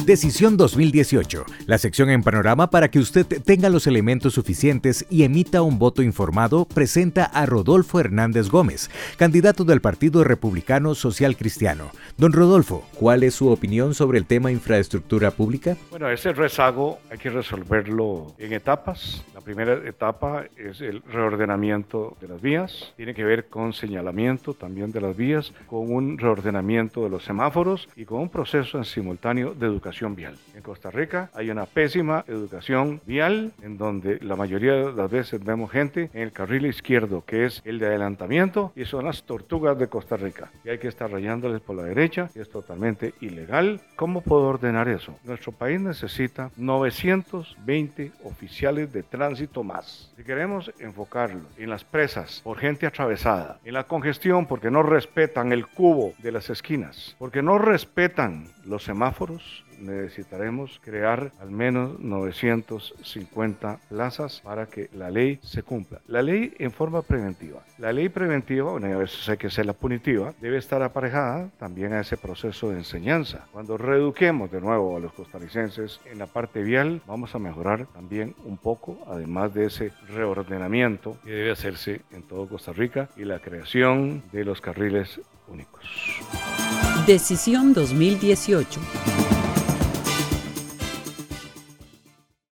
Decisión 2018, la sección en Panorama para que usted tenga los elementos suficientes y emita un voto informado, presenta a Rodolfo Hernández Gómez, candidato del Partido Republicano Social Cristiano. Don Rodolfo, ¿cuál es su opinión sobre el tema infraestructura pública? Bueno, ese rezago hay que resolverlo en etapas. La primera etapa es el reordenamiento de las vías. Tiene que ver con señalamiento también de las vías, con un reordenamiento de los semáforos y con un proceso en simultáneo de educación vial. En Costa Rica hay una pésima educación vial en donde la mayoría de las veces vemos gente en el carril izquierdo, que es el de adelantamiento, y son las tortugas de Costa Rica. Y hay que estar rayándoles por la derecha, y es totalmente ilegal. ¿Cómo puedo ordenar eso? Nuestro país necesita 920 oficiales de tránsito más. Si queremos enfocarlo en las presas por gente atravesada, en la congestión porque no respetan el cubo de las esquinas, porque no respetan los semáforos, necesitaremos crear al menos 950 plazas para que la ley se cumpla. La ley en forma preventiva. La ley preventiva, bueno, a veces hay que ser la punitiva, debe estar aparejada también a ese proceso de enseñanza. Cuando reeduquemos de nuevo a los costarricenses en la parte vial, vamos a mejorar también un poco, además de ese reordenamiento que debe hacerse en todo Costa Rica y la creación de los carriles únicos. Decisión 2018.